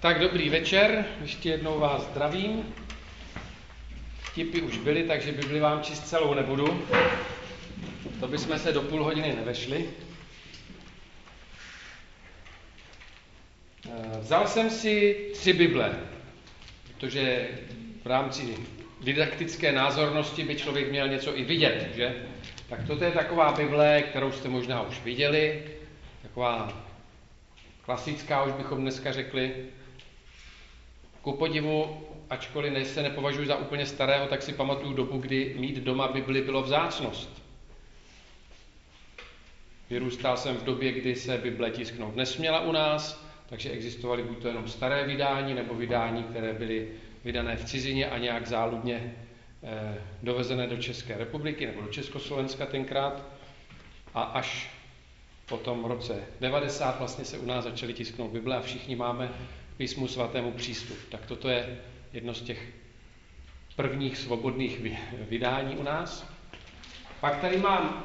Tak dobrý večer, ještě jednou vás zdravím. Vtipy už byly, takže Bibli vám číst celou nebudu. To bychom se do půl hodiny nevešli. Vzal jsem si 3 Bible, protože v rámci didaktické názornosti by člověk měl něco i vidět, že? Tak toto je taková Bible, kterou jste možná už viděli, taková klasická, už bychom dneska řekli. Ku podivu, ačkoliv se nepovažuji za úplně starého, tak si pamatuju dobu, kdy mít doma Bibli bylo vzácnost. Vyrůstal jsem v době, kdy se Bible tisknout nesměla u nás, takže existovaly buď to jenom staré vydání, nebo vydání, které byly vydané v cizině a nějak záludně dovezené do České republiky, nebo do Československa tenkrát. A až po tom roce 90 vlastně se u nás začaly tisknout Bible a všichni máme k písmu svatému přístup. Tak toto je jedno z těch prvních svobodných vydání u nás. Pak tady mám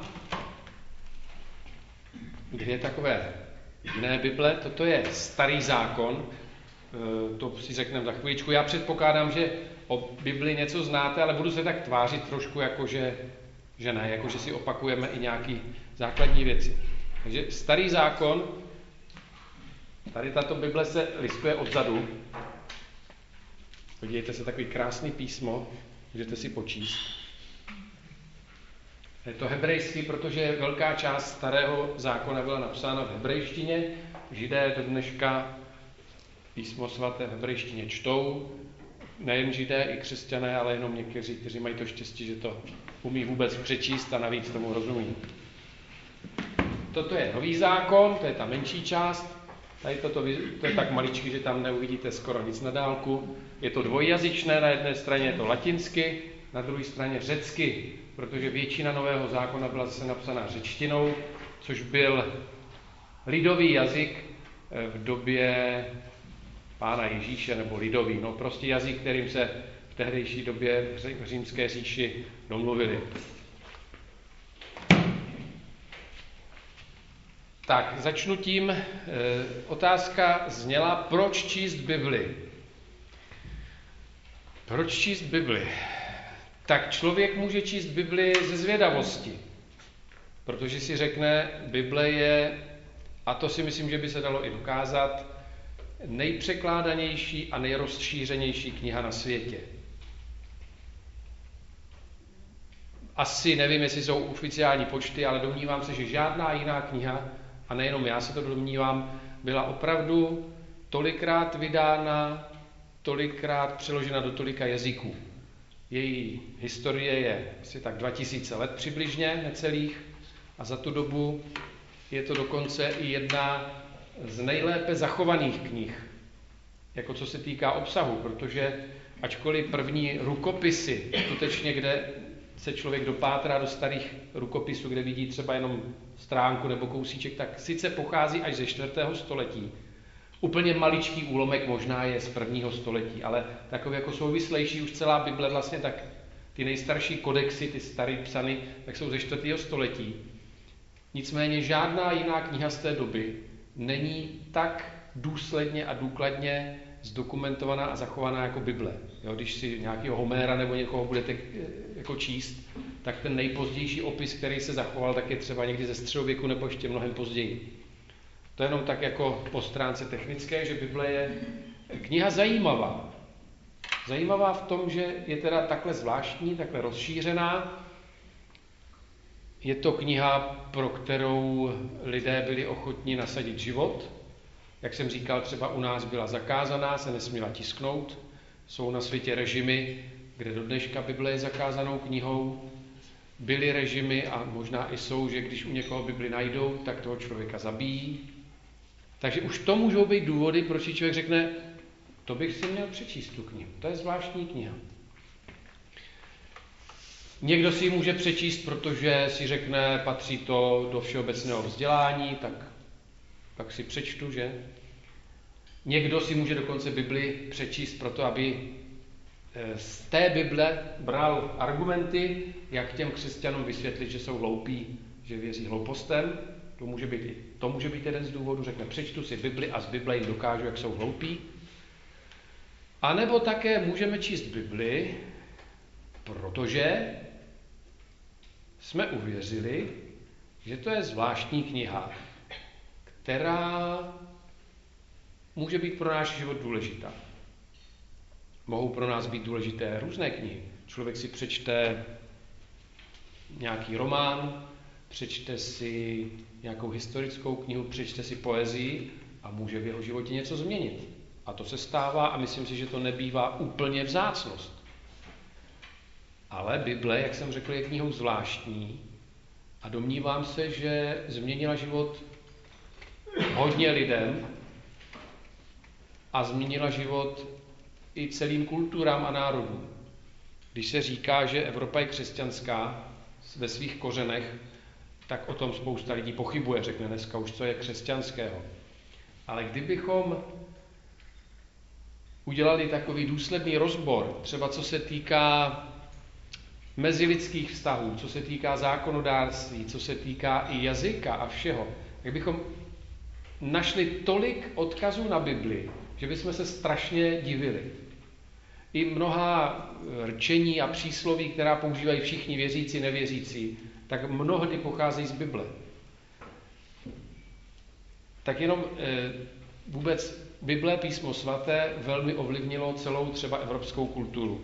2 takové jiné Bible. Toto je Starý zákon, to si řekneme za chvíličku. Já předpokládám, že o Bibli něco znáte, ale budu se tak tvářit trošku, že ne, že si opakujeme i nějaké základní věci. Takže Starý zákon, tady tato Bible se listuje odzadu. Podívejte se, takový krásný písmo, můžete si počíst. Je to hebrejský, protože velká část Starého zákona byla napsána v hebrejštině. Židé do dneška písmo svaté v hebrejštině čtou. Nejen Židé, i křesťané, ale jenom někteří, kteří mají to štěstí, že to umí vůbec přečíst a navíc tomu rozumí. Toto je Nový zákon, to je ta menší část. Tady to je tak maličký, že tam neuvidíte skoro nic na dálku. Je to dvojjazyčné, na jedné straně je to latinsky, na druhé straně řecky, protože většina Nového zákona byla zase napsaná řečtinou, což byl lidový jazyk v době Pána Ježíše, nebo lidový, prostě jazyk, kterým se v tehdejší době v Římské říši domluvili. Tak, začnu tím. Otázka zněla, proč číst Bibli? Proč číst Bibli? Tak člověk může číst Bibli ze zvědavosti, protože si řekne, Bible je, a to si myslím, že by se dalo i dokázat, nejpřekládanější a nejrozšířenější kniha na světě. Asi nevím, jestli jsou oficiální počty, ale domnívám se, že žádná jiná kniha, a nejenom já se to domnívám, byla opravdu tolikrát vydána, tolikrát přeložena do tolika jazyků. Její historie je asi tak 2000 let přibližně, necelých, a za tu dobu je to dokonce i jedna z nejlépe zachovaných knih, jako co se týká obsahu, protože ačkoliv první rukopisy, skutečně, kde se člověk dopátrá do starých rukopisů, kde vidí třeba jenom stránku nebo kousíček, tak sice pochází až ze 4. století. Úplně maličký úlomek možná je z 1. století, ale takový jako souvislejší už celá Bible vlastně, tak ty nejstarší kodexy, ty starý psany, tak jsou ze 4. století. Nicméně žádná jiná kniha z té doby není tak důsledně a důkladně zdokumentovaná a zachovaná jako Bible. Jo, když si nějakého Homéra nebo někoho budete jako číst, tak ten nejpozdější opis, který se zachoval, tak je třeba někdy ze středověku nebo ještě mnohem později. To je jenom tak jako po stránce technické, že Bible je kniha zajímavá. Zajímavá v tom, že je teda takhle zvláštní, takhle rozšířená. Je to kniha, pro kterou lidé byli ochotní nasadit život. Jak jsem říkal, třeba u nás byla zakázaná, se nesměla tisknout. Jsou na světě režimy, kde do dneška Bible je zakázanou knihou. Byly režimy a možná i jsou, že když u někoho Bibli najdou, tak toho člověka zabijí. Takže už to můžou být důvody, proč si člověk řekne, to bych si měl přečíst tu knihu. To je zvláštní kniha. Někdo si ji může přečíst, protože si řekne, patří to do všeobecného vzdělání, tak si přečtu, že? Někdo si může dokonce Bibli přečíst proto, aby z té Bible bral argumenty, jak těm křesťanům vysvětlit, že jsou hloupí, že věří hloupostem. To může být jeden z důvodů, řekne, přečtu si Bibli a z Bible jim dokážu, jak jsou hloupí. A nebo také můžeme číst Bibli, protože jsme uvěřili, že to je zvláštní kniha, která může být pro náš život důležitá. Mohou pro nás být důležité různé knihy. Člověk si přečte nějaký román, přečte si nějakou historickou knihu, přečte si poezii a může v jeho životě něco změnit. A to se stává a myslím si, že to nebývá úplně vzácnost. Ale Bible, jak jsem řekl, je knihou zvláštní a domnívám se, že změnila život hodně lidem a změnila život i celým kulturám a národům. Když se říká, že Evropa je křesťanská ve svých kořenech, tak o tom spousta lidí pochybuje, řekne dneska už, co je křesťanského. Ale kdybychom udělali takový důsledný rozbor, třeba co se týká mezilidských vztahů, co se týká zákonodárství, co se týká i jazyka a všeho, tak bychom našli tolik odkazů na Bibli, že bychom se strašně divili. I mnoha rčení a přísloví, která používají všichni věřící, nevěřící, tak mnohdy pocházejí z Bible. Tak jenom vůbec Bible, písmo svaté, velmi ovlivnilo celou třeba evropskou kulturu.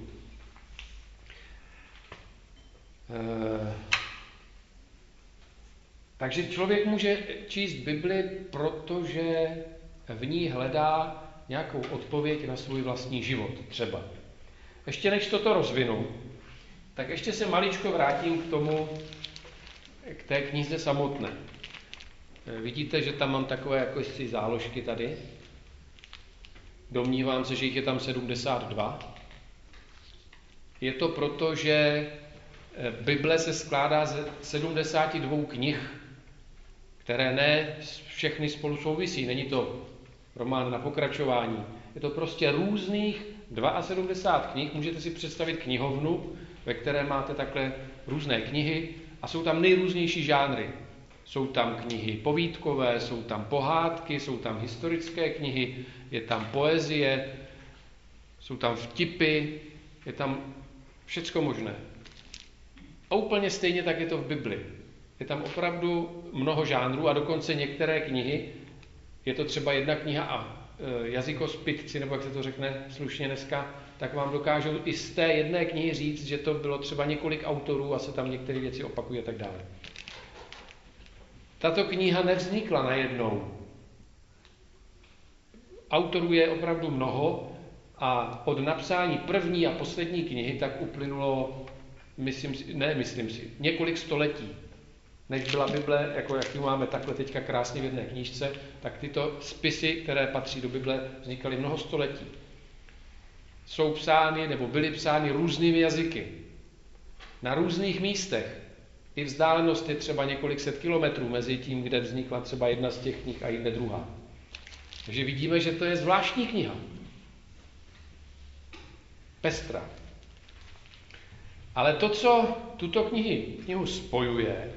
Takže člověk může číst Bibli, protože v ní hledá nějakou odpověď na svůj vlastní život třeba. Ještě než toto rozvinu, tak ještě se maličko vrátím k té knize samotné. Vidíte, že tam mám takové jakosi záložky tady. Domnívám se, že jich je tam 72. Je to proto, že Bible se skládá ze 72 knih, které ne všechny spolu souvisí. Není to román na pokračování. Je to prostě různých 72 knih. Můžete si představit knihovnu, ve které máte takhle různé knihy a jsou tam nejrůznější žánry. Jsou tam knihy povídkové, jsou tam pohádky, jsou tam historické knihy, je tam poezie, jsou tam vtipy, je tam všecko možné. A úplně stejně tak je to v Bibli. Je tam opravdu mnoho žánrů a dokonce některé knihy, je to třeba jedna kniha a jazykospitci, nebo jak se to řekne slušně dneska, tak vám dokážou i z té jedné knihy říct, že to bylo třeba několik autorů a se tam některé věci opakují a tak dále. Tato kniha nevznikla najednou. Autorů je opravdu mnoho a od napsání první a poslední knihy tak uplynulo, myslím si, několik století. Než byla Bible, jako jak ji máme takhle teďka krásně v jedné knížce, tak tyto spisy, které patří do Bible, vznikaly mnoho století. Jsou psány nebo byly psány různými jazyky. Na různých místech. I vzdálenost je třeba několik set kilometrů mezi tím, kde vznikla třeba jedna z těch knih a jinde druhá. Takže vidíme, že to je zvláštní kniha. Pestrá. Ale to, co tuto knihu spojuje,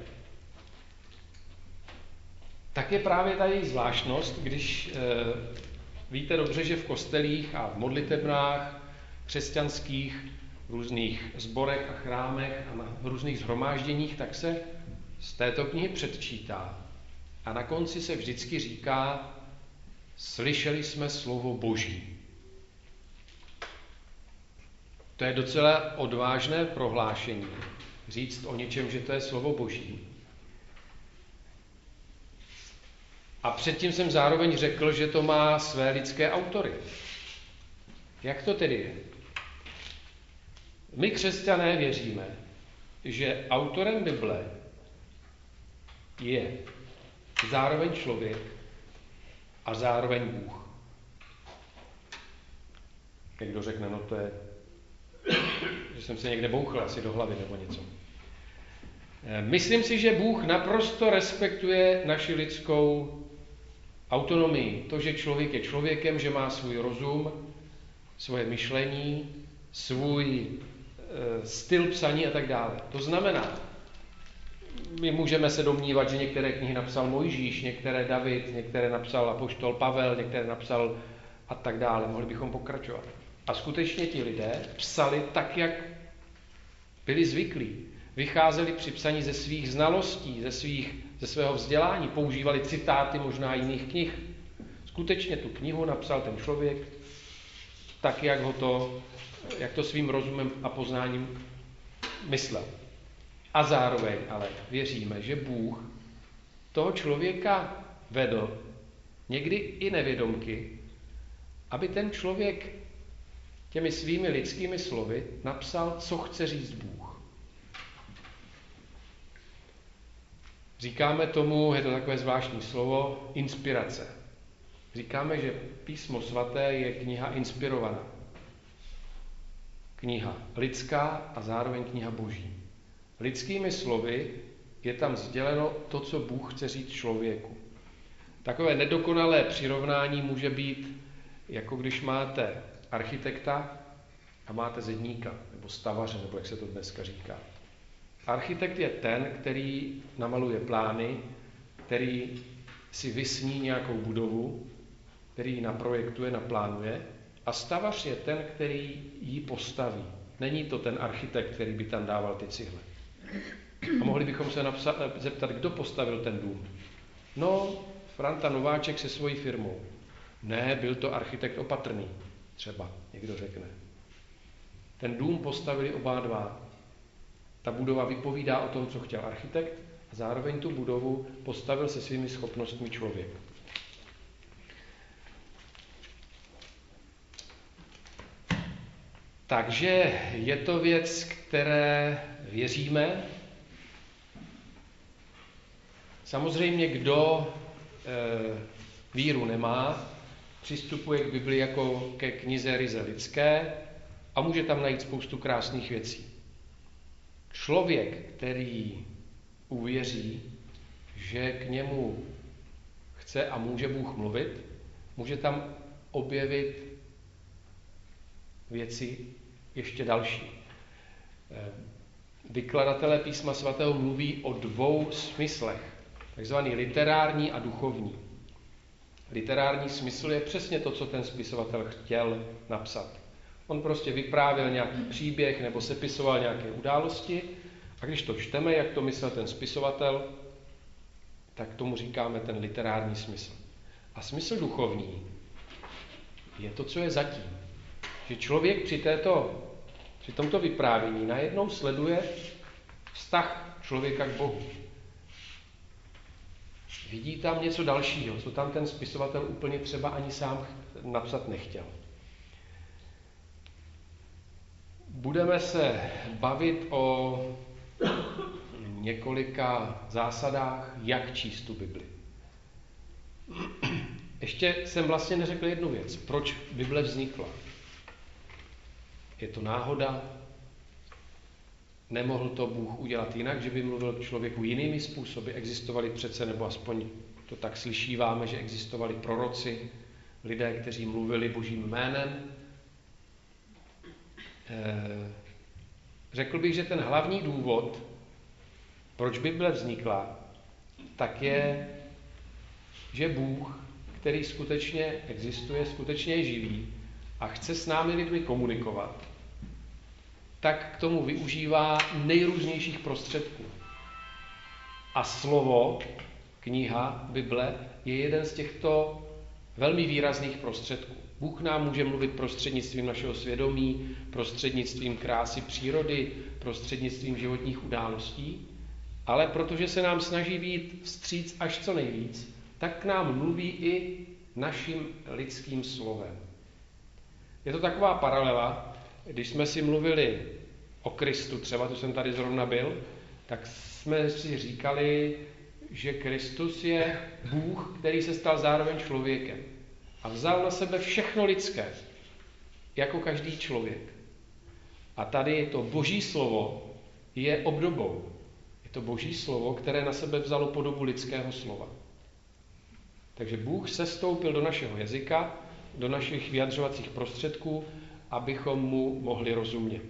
tak je právě ta její zvláštnost, když víte dobře, že v kostelích a v modlitebnách křesťanských, v různých sborech a chrámech a na různých shromážděních, tak se z této knihy předčítá. A na konci se vždycky říká, slyšeli jsme slovo Boží. To je docela odvážné prohlášení, říct o něčem, že to je slovo Boží. A předtím jsem zároveň řekl, že to má své lidské autory. Jak to tedy je? My křesťané věříme, že autorem Bible je zároveň člověk a zároveň Bůh. Někdo řekne, no to je, že jsem se někde bouchl asi do hlavy nebo něco. Myslím si, že Bůh naprosto respektuje naši lidskou autonomii. To, že člověk je člověkem, že má svůj rozum, svoje myšlení, svůj styl psaní a tak dále. To znamená, my můžeme se domnívat, že některé knihy napsal Mojžíš, některé David, některé napsal apoštol Pavel, některé napsal a tak dále. Mohli bychom pokračovat. A skutečně ti lidé psali tak, jak byli zvyklí. Vycházeli při psaní ze svých znalostí, ze svého vzdělání, používali citáty možná jiných knih. Skutečně tu knihu napsal ten člověk tak, jak to svým rozumem a poznáním myslel. A zároveň ale věříme, že Bůh toho člověka vedl, někdy i nevědomky, aby ten člověk těmi svými lidskými slovy napsal, co chce říct Bůh. Říkáme tomu, je to takové zvláštní slovo, inspirace. Říkáme, že Písmo svaté je kniha inspirovaná. Kniha lidská a zároveň kniha boží. Lidskými slovy je tam sděleno to, co Bůh chce říct člověku. Takové nedokonalé přirovnání může být, jako když máte architekta a máte zedníka, nebo stavaře, nebo jak se to dneska říká. Architekt je ten, který namaluje plány, který si vysní nějakou budovu, který ji naprojektuje, naplánuje, a stavař je ten, který ji postaví. Není to ten architekt, který by tam dával ty cihle. A mohli bychom se zeptat, kdo postavil ten dům. No, Franta Nováček se svojí firmou. Ne, byl to architekt Opatrný, třeba někdo řekne. Ten dům postavili oba dva. Ta budova vypovídá o tom, co chtěl architekt, a zároveň tu budovu postavil se svými schopnostmi člověk. Takže je to věc, které věříme. Samozřejmě, kdo víru nemá, přistupuje k Bibli jako ke knize ryze lidské a může tam najít spoustu krásných věcí. Člověk, který uvěří, že k němu chce a může Bůh mluvit, může tam objevit věci ještě další. Vykladatelé Písma svatého mluví o dvou smyslech, takzvaný literární a duchovní. Literární smysl je přesně to, co ten spisovatel chtěl napsat. On prostě vyprávěl nějaký příběh nebo sepisoval nějaké události, a když to čteme, jak to myslel ten spisovatel, tak tomu říkáme ten literární smysl. A smysl duchovní je to, co je zatím. Že člověk při tomto vyprávění najednou sleduje vztah člověka k Bohu. Vidí tam něco dalšího, co tam ten spisovatel úplně třeba ani sám napsat nechtěl. Budeme se bavit o několika zásadách, jak číst tu Bibli. Ještě jsem vlastně neřekl jednu věc. Proč Bible vznikla? Je to náhoda? Nemohl to Bůh udělat jinak, že by mluvil k člověku jinými způsoby? Existovali přece, nebo aspoň to tak slyšíváme, že existovali proroci, lidé, kteří mluvili Božím jménem. Řekl bych, že ten hlavní důvod, proč Bible vznikla, tak je, že Bůh, který skutečně existuje, skutečně je živý a chce s námi lidmi komunikovat, tak k tomu využívá nejrůznějších prostředků. A slovo, kniha, Bible, je jeden z těchto velmi výrazných prostředků. Bůh nám může mluvit prostřednictvím našeho svědomí, prostřednictvím krásy přírody, prostřednictvím životních událostí, ale protože se nám snaží být vstříc až co nejvíc, tak k nám mluví i naším lidským slovem. Je to taková paralela, když jsme si mluvili o Kristu, třeba tu jsem tady zrovna byl, tak jsme si říkali, že Kristus je Bůh, který se stal zároveň člověkem a vzal na sebe všechno lidské, jako každý člověk. A tady to Boží slovo je obdobou. Je to Boží slovo, které na sebe vzalo podobu lidského slova. Takže Bůh sestoupil do našeho jazyka, do našich vyjadřovacích prostředků, abychom mu mohli rozumět.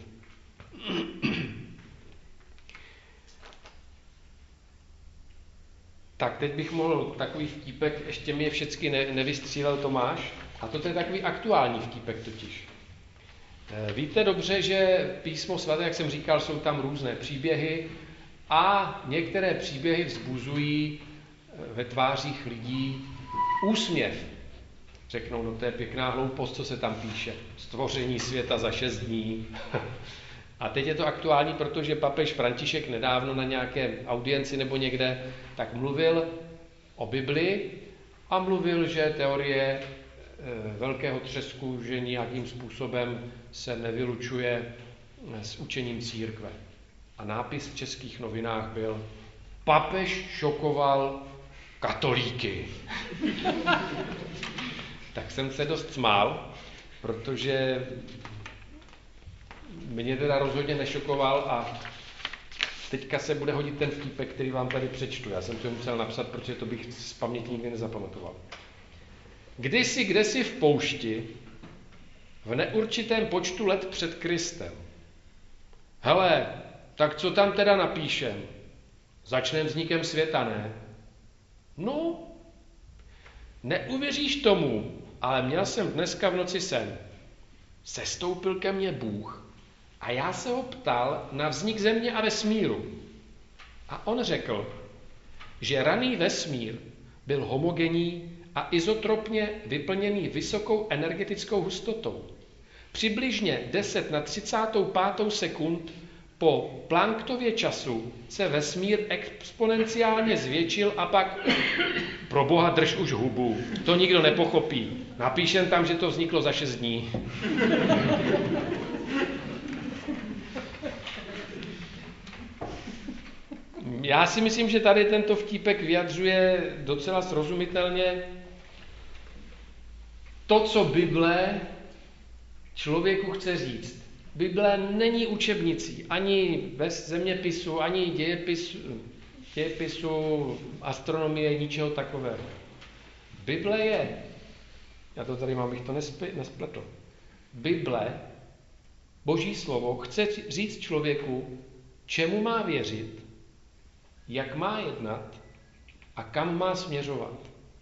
Tak teď bych mohl takový vtípek, ještě mi je všecky nevystřílel Tomáš, a to je takový aktuální vtípek totiž. Víte dobře, že Písmo svaté, jak jsem říkal, jsou tam různé příběhy a některé příběhy vzbuzují ve tvářích lidí úsměv. Řeknou, no to je pěkná hloupost, co se tam píše. Stvoření světa za 6 dní. A teď je to aktuální, protože papež František nedávno na nějaké audienci nebo někde tak mluvil o Bibli a mluvil, že teorie velkého třesku, že nějakým způsobem se nevylučuje s učením církve. A nápis v českých novinách byl: papež šokoval katolíky. Tak jsem se dost smál, protože mě teda rozhodně nešokoval a teďka se bude hodit ten vtípek, který vám tady přečtu. Já jsem to musel napsat, protože to bych z paměti nikdy nezapamatoval. Kdesi v poušti, v neurčitém počtu let před Kristem. Hele, tak co tam teda napíšem? Začneme vznikem světa, ne? No, neuvěříš tomu, ale měl jsem dneska v noci sen. Sestoupil ke mně Bůh a já se ho ptal na vznik země a vesmíru. A on řekl, že raný vesmír byl homogenní a izotropně vyplněný vysokou energetickou hustotou. Přibližně 10 na 35 sekund po Planckově času se vesmír exponenciálně zvětšil a pak pro boha drž už hubu. To nikdo nepochopí. Napíšem tam, že to vzniklo za 6 dní. Já si myslím, že tady tento vtípek vyjadřuje docela srozumitelně to, co Bible člověku chce říct. Bible není učebnicí, ani bez zeměpisu, ani dějepisu, astronomie, ničeho takového. Bible je, já to tady mám, bych to nespletl. Bible, Boží slovo, chce říct člověku, čemu má věřit, jak má jednat a kam má směřovat.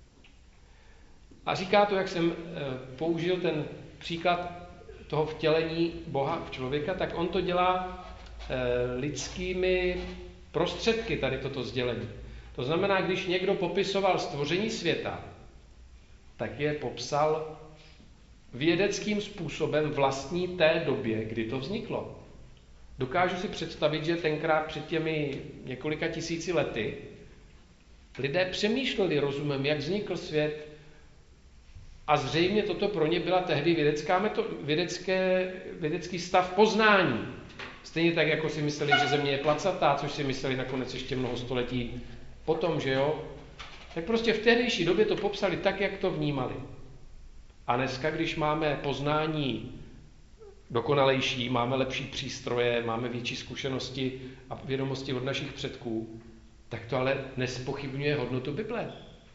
A říká to, jak jsem použil ten příklad toho vtělení Boha v člověka, tak on to dělá lidskými prostředky, tady toto sdělení. To znamená, když někdo popisoval stvoření světa, tak je popsal vědeckým způsobem vlastní té době, kdy to vzniklo. Dokážu si představit, že tenkrát před těmi několika tisíci lety lidé přemýšleli rozumem, jak vznikl svět, a zřejmě toto pro ně byla tehdy vědecký stav poznání. Stejně tak, jako si mysleli, že země je placatá, což si mysleli nakonec ještě mnoho století potom, že jo? Tak prostě v tehdejší době to popsali tak, jak to vnímali. A dneska, když máme poznání dokonalejší, máme lepší přístroje, máme větší zkušenosti a vědomosti od našich předků, tak to ale nespochybňuje hodnotu Bible.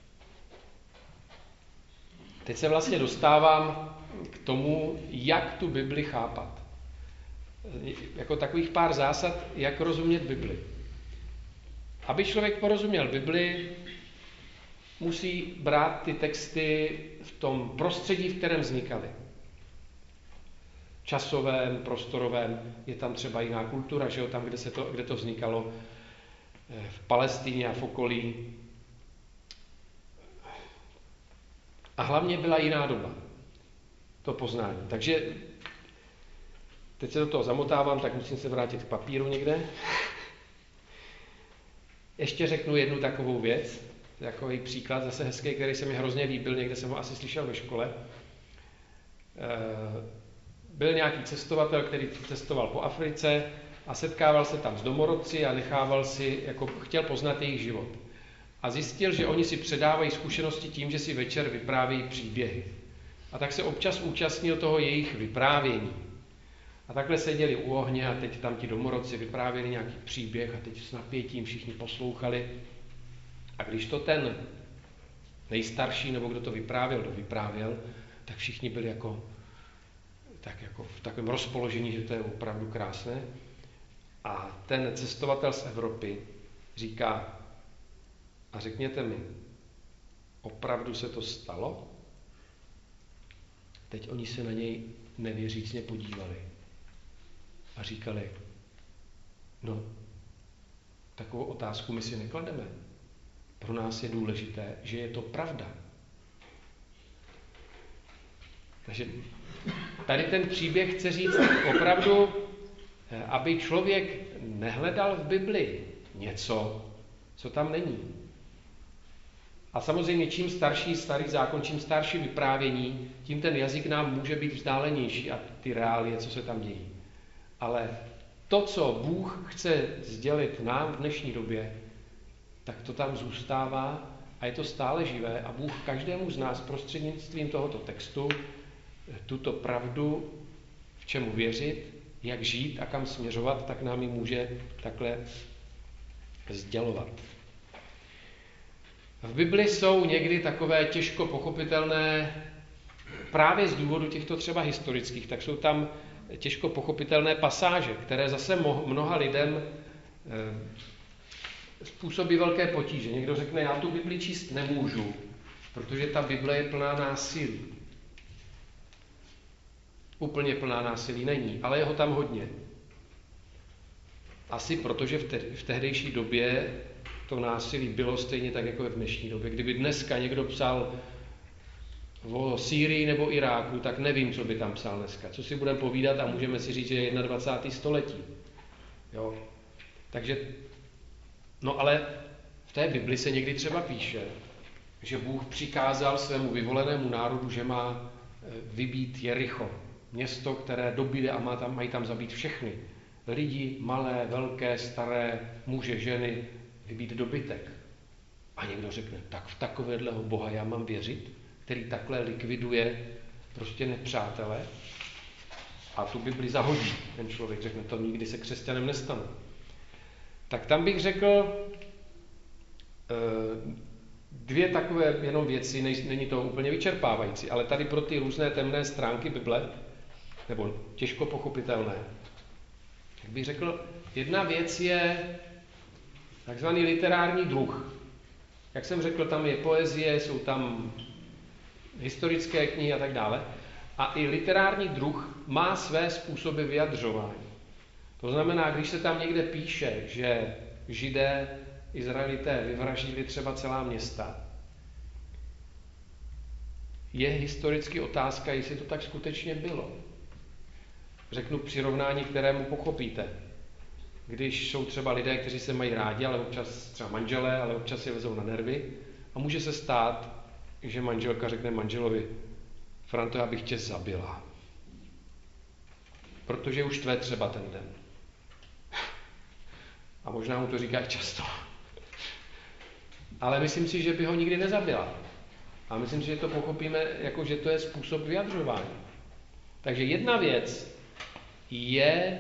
Teď se vlastně dostávám k tomu, jak tu Bibli chápat. Jako takových pár zásad, jak rozumět Bibli. Aby člověk porozuměl Bibli, musí brát ty texty v tom prostředí, v kterém vznikaly. Časovém, prostorovém, je tam třeba jiná kultura, že jo, tam, kde to vznikalo, v Palestíně a v okolí. A hlavně byla jiná doba, to poznání. Takže teď se do toho zamotávám, tak musím se vrátit k papíru někde. Ještě řeknu jednu takovou věc, takový příklad zase hezký, který se mi hrozně líbil, někde jsem ho asi slyšel ve škole. Byl nějaký cestovatel, který cestoval po Africe a setkával se tam s domorodci a chtěl poznat jejich život. A zjistil, že oni si předávají zkušenosti tím, že si večer vyprávějí příběhy. A tak se občas účastnil toho jejich vyprávění. A takhle seděli u ohně a teď tam ti domorodci vyprávěli nějaký příběh a teď s napětím všichni poslouchali. A když to ten nejstarší, nebo kdo to vyprávěl, tak všichni byli jako v takovém rozpoložení, že to je opravdu krásné. A ten cestovatel z Evropy říká: a řekněte mi, opravdu se to stalo? Teď oni se na něj nevěřícně podívali a říkali, no, takovou otázku my si neklademe. Pro nás je důležité, že je to pravda. Takže tady ten příběh chce říct opravdu, aby člověk nehledal v Bibli něco, co tam není. A samozřejmě čím starší starý zákon, čím starší vyprávění, tím ten jazyk nám může být vzdálenější a ty reálie, co se tam dějí. Ale to, co Bůh chce sdělit nám v dnešní době, tak to tam zůstává a je to stále živé a Bůh každému z nás prostřednictvím tohoto textu tuto pravdu, v čemu věřit, jak žít a kam směřovat, tak nám ji může takhle sdělovat. V Bibli jsou někdy takové těžko pochopitelné, právě z důvodu těchto třeba historických, tak jsou tam těžko pochopitelné pasáže, které zase mnoha lidem způsobí velké potíže. Někdo řekne, já tu Bibli číst nemůžu, protože ta Bible je plná násilí. Úplně plná násilí není, ale je ho tam hodně. Asi protože v tehdejší době to násilí bylo stejně tak, jako je v dnešní době. Kdyby dneska někdo psal o Sýrii nebo Iráku, tak nevím, co by tam psal dneska. Co si budeme povídat a můžeme si říct, že je 21. století. Jo? Takže, no ale v té Bibli se někdy třeba píše, že Bůh přikázal svému vyvolenému národu, že má vybít Jericho. Město, které dobíde a mají tam zabít všechny. Lidi, malé, velké, staré, muže, ženy, vybít dobytek. A někdo řekne, tak v takovéhleho Boha já mám věřit, který takhle likviduje prostě nepřátele a tu Bibli zahodí. Ten člověk řekne, to nikdy se křesťanem nestane. Tak tam bych řekl dvě takové jenom věci, není to úplně vyčerpávající, ale tady pro ty různé temné stránky Bible, nebo těžko pochopitelné, tak bych řekl, jedna věc je takzvaný literární druh. Jak jsem řekl, tam je poezie, jsou tam historické knihy a tak dále. A i literární druh má své způsoby vyjadřování. To znamená, když se tam někde píše, že Židé, Izraelité vyvraždili třeba celá města, je historicky otázka, jestli to tak skutečně bylo. Řeknu přirovnání, kterému pochopíte. Když jsou třeba lidé, kteří se mají rádi, ale občas třeba manželé, ale občas je vezou na nervy a může se stát, že manželka řekne manželovi, Franto, já bych tě zabila. Protože už tvé třeba ten den. A možná mu to říká i často. Ale myslím si, že by ho nikdy nezabila. A myslím si, že to pochopíme, jako že to je způsob vyjadřování. Takže jedna věc je,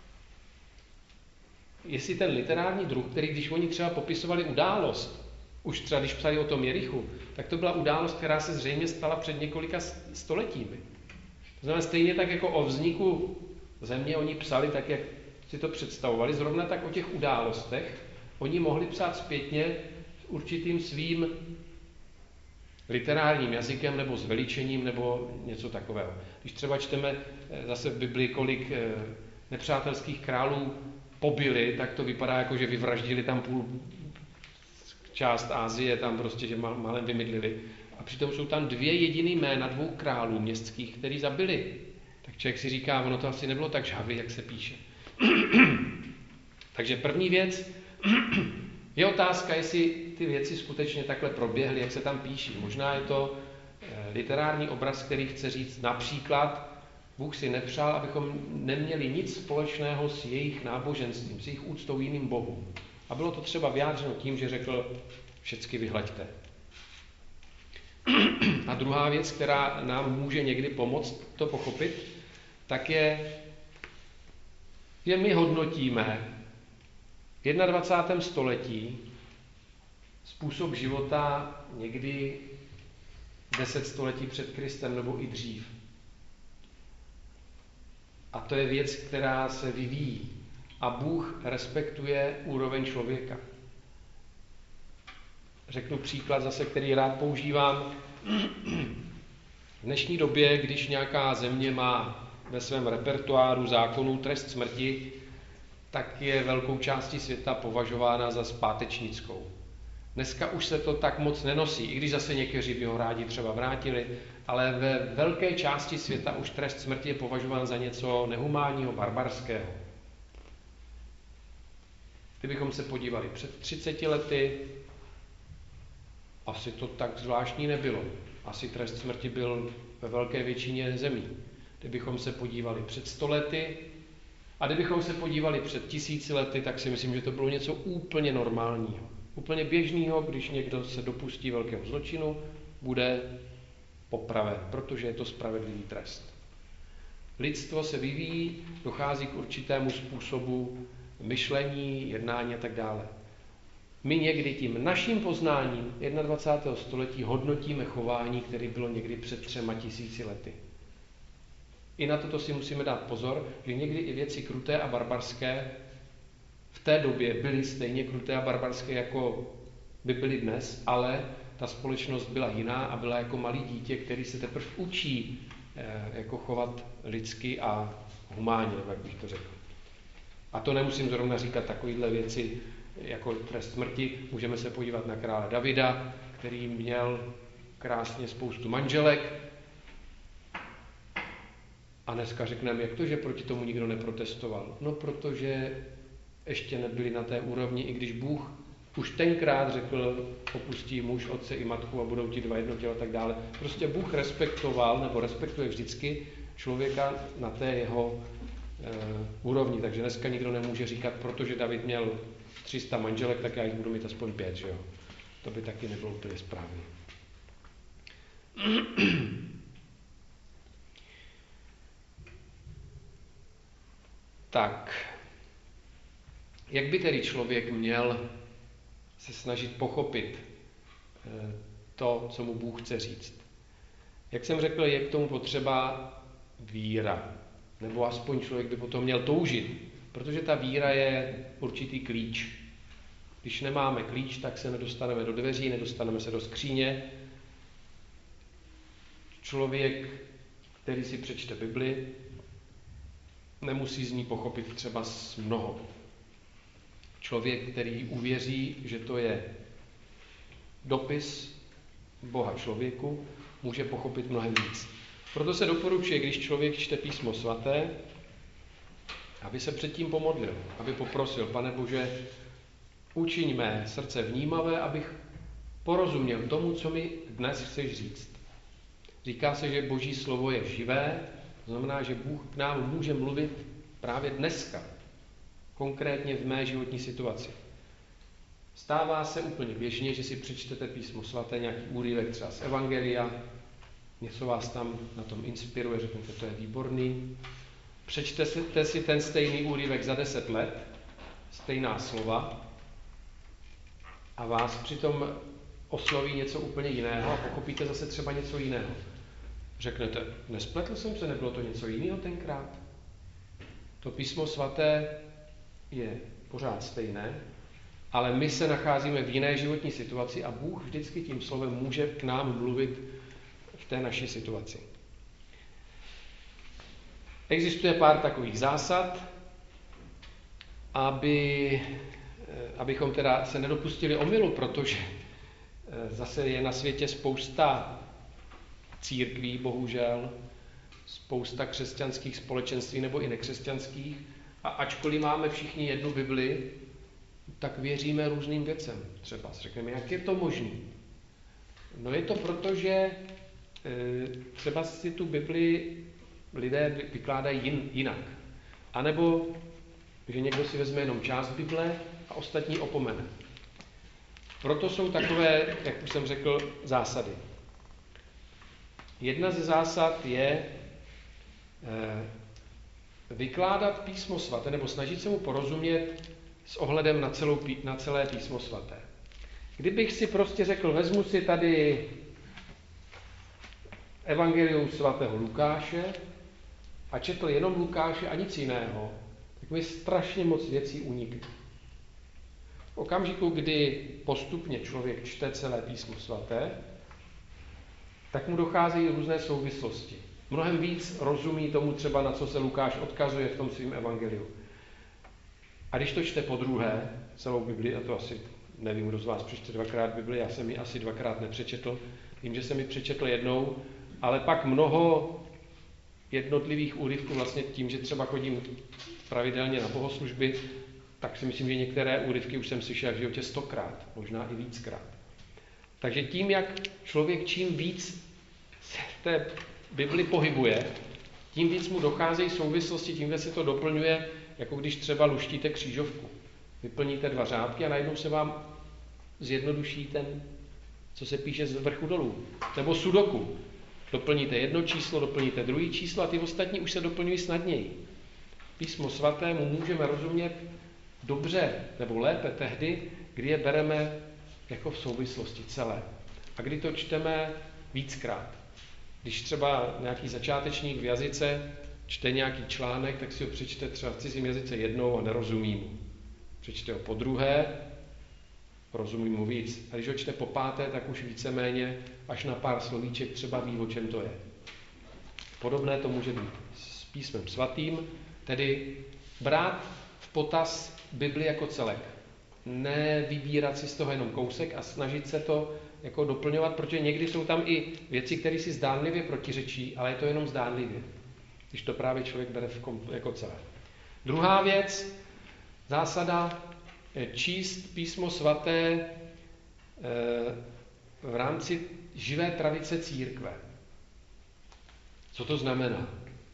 jestli ten literární druh, který když oni třeba popisovali událost, už třeba když psali o tom Jerichu, tak to byla událost, která se zřejmě stala před několika stoletími. To znamená stejně tak jako o vzniku země oni psali tak, jak si to představovali, zrovna tak o těch událostech oni mohli psát zpětně určitým svým literárním jazykem nebo zveličením nebo něco takového. Když třeba čteme zase v Biblii, kolik nepřátelských králů pobili, tak to vypadá jako, že vyvraždili tam půl část Asie, tam prostě, že málem vymydlili. A přitom jsou tam dvě jediný jména dvou králů městských, který zabili. Tak člověk si říká, ono to asi nebylo tak žhavý, jak se píše. Takže první věc je otázka, jestli ty věci skutečně takhle proběhly, jak se tam píší. Možná je to literární obraz, který chce říct například, Bůh si nepřál, abychom neměli nic společného s jejich náboženstvím, s jejich úctou jiným bohům. A bylo to třeba vyjádřeno tím, že řekl, všecky vyhlaďte. A druhá věc, která nám může někdy pomoct to pochopit, tak je, že my hodnotíme v 21. století způsob života někdy 10 století před Kristem nebo i dřív. A to je věc, která se vyvíjí. A Bůh respektuje úroveň člověka. Řeknu příklad zase, který rád používám. V dnešní době, když nějaká země má ve svém repertoáru zákonů trest smrti, tak je velkou částí světa považována za zpátečnickou. Dneska už se to tak moc nenosí, i když zase někteří by ho rádi třeba vrátili, ale ve velké části světa už trest smrti je považován za něco nehumánního, barbarského. Kdybychom se podívali před 30 lety, asi to tak zvláštní nebylo. Asi trest smrti byl ve velké většině zemí. Kdybychom se podívali před 100 lety a kdybychom se podívali před 1000 lety, tak si myslím, že to bylo něco úplně normálního. Úplně běžného, když někdo se dopustí velkého zločinu, bude popraven, protože je to spravedlivý trest. Lidstvo se vyvíjí, dochází k určitému způsobu myšlení, jednání a tak dále. My někdy tím naším poznáním 21. století hodnotíme chování, které bylo někdy před 3000 lety. I na toto si musíme dát pozor, že někdy i věci kruté a barbarské v té době byly stejně kruté a barbarské, jako by byly dnes, ale ta společnost byla jiná a byla jako malý dítě, který se teprve učí jako chovat lidsky a humánně, jak bych to řekl. A to nemusím zrovna říkat takovéhle věci jako trest smrti. Můžeme se podívat na krále Davida, který měl krásně spoustu manželek. A dneska řekneme, jak to, že proti tomu nikdo neprotestoval? No, protože ještě nebyli na té úrovni, i když Bůh už tenkrát řekl, opustí muž, otce i matku a budou ti dva jedno tělo a tak dále. Prostě Bůh respektoval, nebo respektuje vždycky člověka na té jeho úrovni. Takže dneska nikdo nemůže říkat, protože David měl 300 manželek, tak já jich budu mít aspoň 5, že jo? To by taky nebylo úplně správně. Tak, jak by tedy člověk měl se snažit pochopit to, co mu Bůh chce říct? Jak jsem řekl, je k tomu potřeba víra. Nebo aspoň člověk by potom měl toužit, protože ta víra je určitý klíč. Když nemáme klíč, tak se nedostaneme do dveří, nedostaneme se do skříně. Člověk, který si přečte Bibli, nemusí z ní pochopit třeba mnoho. Člověk, který uvěří, že to je dopis Boha člověku, může pochopit mnohem víc. Proto se doporučuje, když člověk čte Písmo svaté, aby se předtím pomodlil, aby poprosil, Pane Bože, učiň mé srdce vnímavé, abych porozuměl tomu, co mi dnes chceš říct. Říká se, že Boží slovo je živé, to znamená, že Bůh k nám může mluvit právě dneska, konkrétně v mé životní situaci. Stává se úplně běžně, že si přečtete Písmo svaté, nějaký úryvek třeba z Evangelia, něco vás tam na tom inspiruje, řeknete, to je výborný. Přečtete si ten stejný úryvek za 10 let, stejná slova, a vás přitom osloví něco úplně jiného a pochopíte zase třeba něco jiného. Řeknete, nespletl jsem se, nebylo to něco jiného tenkrát? To Písmo svaté je pořád stejné, ale my se nacházíme v jiné životní situaci a Bůh vždycky tím slovem může k nám mluvit v té naší situaci. Existuje pár takových zásad, abychom teda se nedopustili omylu, protože zase je na světě spousta církví, bohužel, spousta křesťanských společenství nebo i nekřesťanských, a ačkoliv máme všichni jednu Bibli, tak věříme různým věcem. Třeba řekneme, jak je to možné? No je to proto, že třeba si tu Bibli lidé vykládají jinak. A nebo že někdo si vezme jenom část Bible a ostatní opomene. Proto jsou takové, jak už jsem řekl, zásady. Jedna ze zásad je vykládat Písmo svaté, nebo snažit se mu porozumět s ohledem na celé Písmo svaté. Kdybych si prostě řekl, vezmu si tady Evangelium svatého Lukáše a četl jenom Lukáše a nic jiného, tak mi strašně moc věcí unikne. V okamžiku, kdy postupně člověk čte celé Písmo svaté, tak mu docházejí různé souvislosti. Mnohem víc rozumí tomu třeba, na co se Lukáš odkazuje v tom svém evangeliu. A když to čte podruhé, celou Bibli, a to asi nevím, kdo z vás přečte dvakrát Bibli, já jsem ji asi dvakrát nepřečetl, vím, že jsem ji přečetl jednou, ale pak mnoho jednotlivých úryvků, vlastně tím, že třeba chodím pravidelně na bohoslužby, tak si myslím, že některé úryvky už jsem slyšel v životě 100krát, možná i víckrát. Takže tím, jak člověk čím víc se v té Bibli pohybuje, tím víc mu docházejí souvislosti, tím se to doplňuje, jako když třeba luštíte křížovku. Vyplníte 2 řádky a najednou se vám zjednoduší ten, co se píše z vrchu dolů. Nebo sudoku. Doplníte jedno číslo, doplníte druhé číslo a ty ostatní už se doplňují snadněji. Písmo svatému můžeme rozumět dobře nebo lépe tehdy, kdy je bereme jako v souvislosti celé. A kdy to čteme víckrát. Když třeba nějaký začátečník v jazyce čte nějaký článek, tak si ho přečte třeba v cizím jazyce jednou a nerozumí mu. Přečte ho podruhé, rozumí mu víc. A když ho čte po páté, tak už víceméně až na pár slovíček třeba ví, o čem to je. Podobné to může být s písmem svatým, tedy brát v potaz Bibli jako celek. Nevybírat si z toho jenom kousek a snažit se to jako doplňovat, protože někdy jsou tam i věci, které si zdánlivě protiřečí, ale je to jenom zdánlivě, když to právě člověk bere jako celé. Druhá věc, zásada, číst písmo svaté v rámci živé tradice církve. Co to znamená?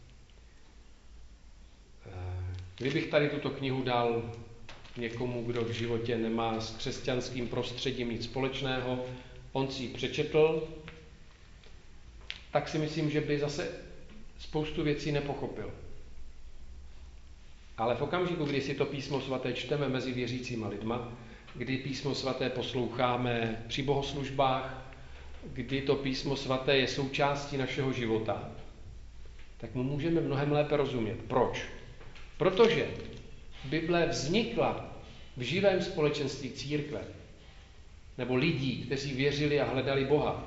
Kdybych tady tuto knihu dal někomu, kdo v životě nemá s křesťanským prostředím nic společného, on si ji přečetl, tak si myslím, že by zase spoustu věcí nepochopil. Ale v okamžiku, kdy si to písmo svaté čteme mezi věřícíma lidma, kdy písmo svaté posloucháme při bohoslužbách, kdy to písmo svaté je součástí našeho života, tak mu můžeme mnohem lépe rozumět. Proč? Protože Bible vznikla v živém společenství církve, nebo lidí, kteří věřili a hledali Boha.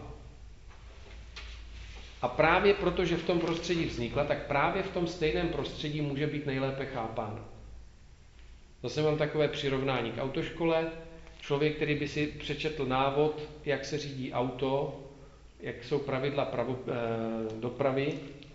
A právě proto, že v tom prostředí vznikla, tak právě v tom stejném prostředí může být nejlépe chápána. Zase mám takové přirovnání k autoškole. Člověk, který by si přečetl návod, jak se řídí auto, jak jsou pravidla dopravy,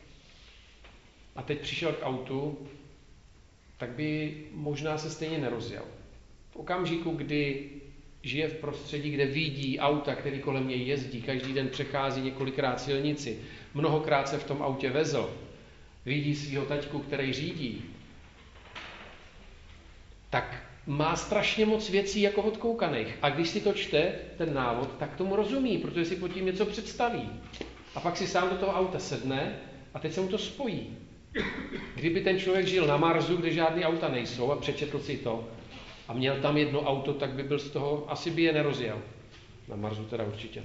a teď přišel k autu, tak by možná se stejně nerozjel. V okamžiku, kdy žije v prostředí, kde vidí auta, který kolem něj jezdí, každý den přechází několikrát silnici, mnohokrát se v tom autě vezl, vidí svého taťku, který řídí, tak má strašně moc věcí jako odkoukaných. A když si to čte, ten návod, tak tomu rozumí, protože si pod tím něco představí. A pak si sám do toho auta sedne a teď se mu to spojí. Kdyby ten člověk žil na Marsu, kde žádný auta nejsou a přečetl si to a měl tam jedno auto, tak by byl z toho, asi by je nerozjel. Na Marsu teda určitě ne.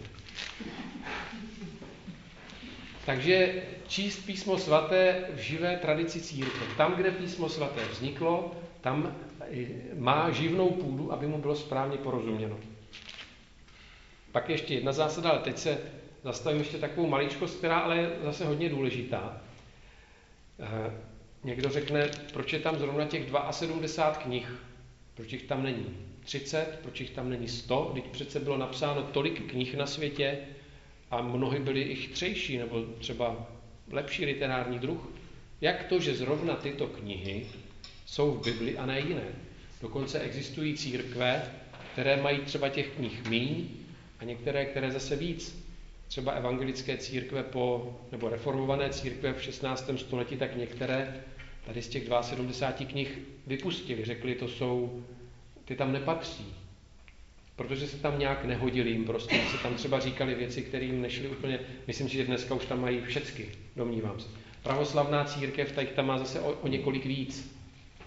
Takže číst písmo svaté v živé tradici církve. Tam, kde písmo svaté vzniklo, tam má živnou půdu, aby mu bylo správně porozuměno. Pak ještě jedna zásada, ale teď se zastavím ještě takovou maličkost, která ale je zase hodně důležitá. Někdo řekne, proč je tam zrovna těch 72 knih, proč jich tam není 30, proč jich tam není 100, když přece bylo napsáno tolik knih na světě a mnohy byly i chytřejší, nebo třeba lepší literární druh. Jak to, že zrovna tyto knihy jsou v Bibli a ne jiné? Dokonce existují církve, které mají třeba těch knih míň a některé, které zase víc. Třeba evangelické církve nebo reformované církve v 16. století, tak některé tady z těch 72 knih vypustili. Řekli, ty tam nepatří. Protože se tam nějak nehodili jim prostě. Se tam třeba říkali věci, které jim nešly úplně. Myslím si, že dneska už tam mají všecky, domnívám se. Pravoslavná církev, tak tam má zase o několik víc.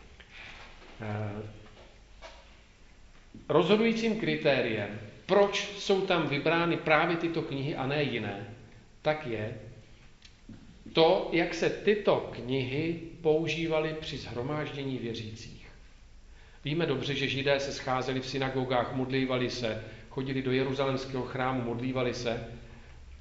Rozhodujícím kritériem, proč jsou tam vybrány právě tyto knihy a ne jiné, tak je to, jak se tyto knihy používaly při shromáždění věřících. Víme dobře, že Židé se scházeli v synagogách, modlívali se, chodili do jeruzalémského chrámu, modlívali se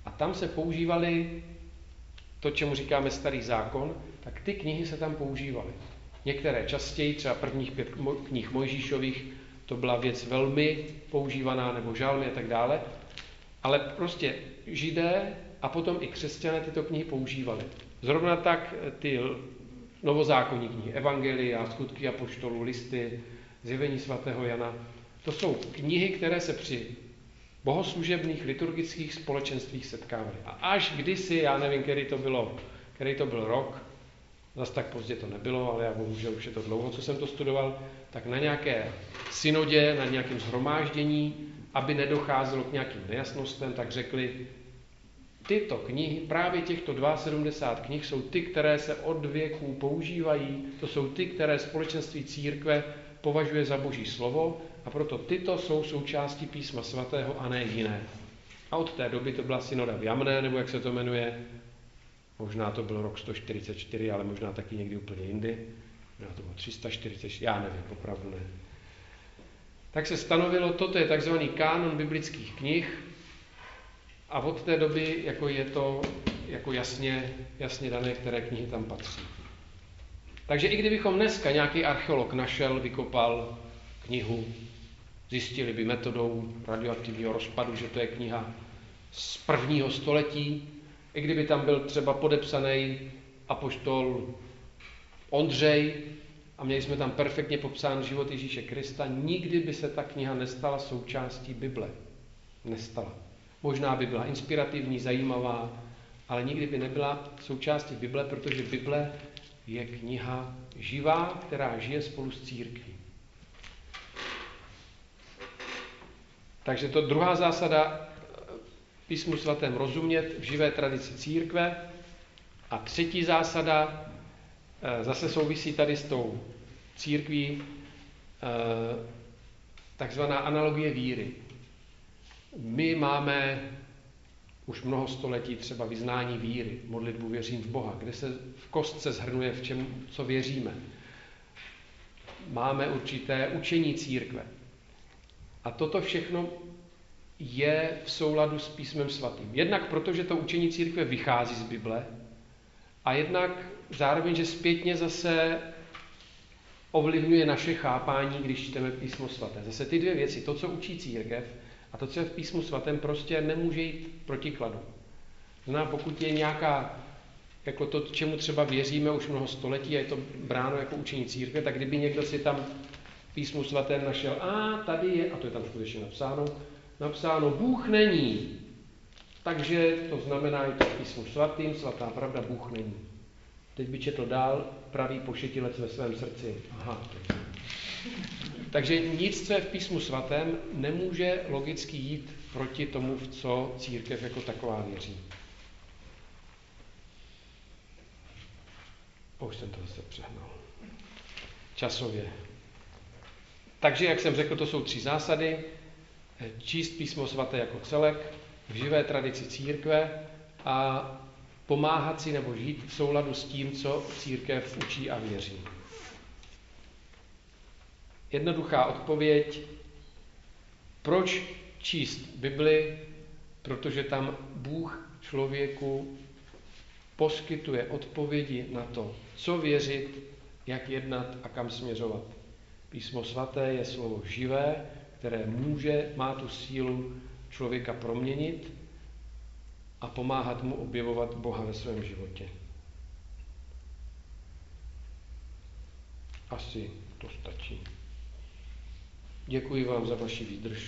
A tam se používaly to, čemu říkáme Starý zákon, tak ty knihy se tam používaly. Některé častěji, třeba prvních 5 knih Mojžíšových, to byla věc velmi používaná, nebo žalmy a tak dále, ale prostě Židé a potom i křesťané tyto knihy používali. Zrovna tak ty novozákonní knihy, Evangelia, Skutky apoštolů, listy, Zjevení svatého Jana, to jsou knihy, které se při bohoslužebných liturgických společenstvích setkávaly. A až kdysi, já nevím, který to byl rok, zase tak pozdě to nebylo, ale já bohužel už je to dlouho, co jsem to studoval, tak na nějaké synodě, na nějakém shromáždění, aby nedocházelo k nějakým nejasnostem, tak řekli, tyto knihy, právě těchto 72 knih jsou ty, které se od věků používají, to jsou ty, které společenství církve považuje za Boží slovo a proto tyto jsou součástí písma svatého a ne jiné. A od té doby to byla synoda v Jamné, nebo jak se to jmenuje, možná to byl rok 144, ale možná taky někdy úplně jindy, možná to bylo 340, já nevím, opravdu ne. Tak se stanovilo, toto je takzvaný kánon biblických knih a od té doby jako je to jako jasně dané, které knihy tam patří. Takže i kdybychom dneska nějaký archeolog našel, vykopal knihu, zjistili by metodou radioaktivního rozpadu, že to je kniha z 1. století, i kdyby tam byl třeba podepsaný apoštol Ondřej a měli jsme tam perfektně popsán život Ježíše Krista, nikdy by se ta kniha nestala součástí Bible. Nestala. Možná by byla inspirativní, zajímavá, ale nikdy by nebyla součástí Bible, protože Bible je kniha živá, která žije spolu s církví. Takže to druhá zásada, písmu svatém rozumět v živé tradici církve. A třetí zásada zase souvisí tady s tou církví, takzvaná analogie víry. My máme už mnoho století třeba vyznání víry, modlitbu věřím v Boha, kde se v kostce shrnuje, v čem, co věříme. Máme určité učení církve. A toto všechno je v souladu s písmem svatým. Jednak protože to učení církve vychází z Bible a jednak zároveň, že zpětně zase ovlivňuje naše chápání, když čteme písmo svaté. Zase ty dvě věci, to, co učí církev a to, co je v písmu svatém, prostě nemůže jít protikladu. Znamená, pokud je nějaká, jako to, čemu třeba věříme už mnoho století a je to bráno jako učení církve, tak kdyby někdo si tam v písmu svatém našel, tady je, a to je tam skutečně napsáno, Bůh není. Takže to znamená, že to v písmu svatým, svatá pravda, Bůh není. Teď by četl dál, pravý pošetilec ve svém srdci. Takže nic, co je v písmu svatém, nemůže logicky jít proti tomu, v co církev jako taková věří. Už jsem to zase přehnal. Časově. Takže, jak jsem řekl, to jsou 3 zásady. Číst písmo svaté jako celek, v živé tradici církve a pomáhat si nebo žít v souladu s tím, co církev učí a věří. Jednoduchá odpověď. Proč číst Bibli? Protože tam Bůh člověku poskytuje odpovědi na to, co věřit, jak jednat a kam směřovat. Písmo svaté je slovo živé, které má tu sílu člověka proměnit a pomáhat mu objevovat Boha ve svém životě. Asi to stačí. Děkuji vám za vaši výdrž.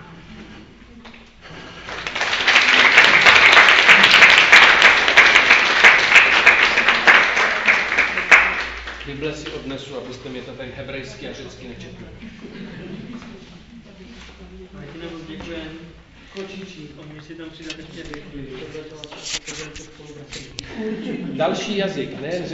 Bible si odnesu, abyste mě to tady hebrejsky a řecky nečetli. Děkujeme. Kočičí, oni si tam přidat ještě věky. Další jazyk, ne